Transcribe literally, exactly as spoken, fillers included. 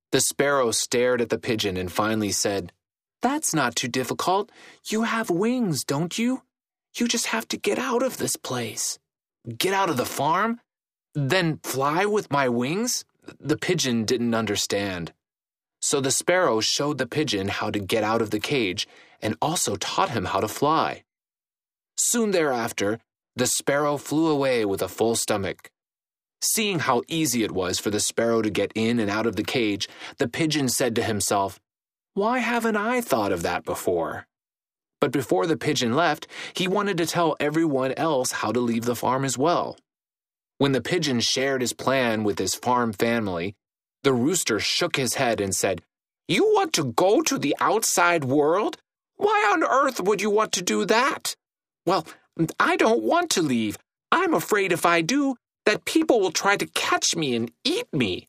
The sparrow stared at the pigeon and finally said, "That's not too difficult. You have wings, don't you? You just have to get out of this place." "Get out of the farm? Then fly with my wings?" The pigeon didn't understand. So the sparrow showed the pigeon how to get out of the cage and also taught him how to fly. Soon thereafter, the sparrow flew away with a full stomach. Seeing how easy it was for the sparrow to get in and out of the cage, the pigeon said to himself, "Why haven't I thought of that before?" But before the pigeon left, he wanted to tell everyone else how to leave the farm as well. When the pigeon shared his plan with his farm family, the rooster shook his head and said, "You want to go to the outside world? Why on earth would you want to do that?" "Well, I don't want to leave. I'm afraid if I do, that people will try to catch me and eat me."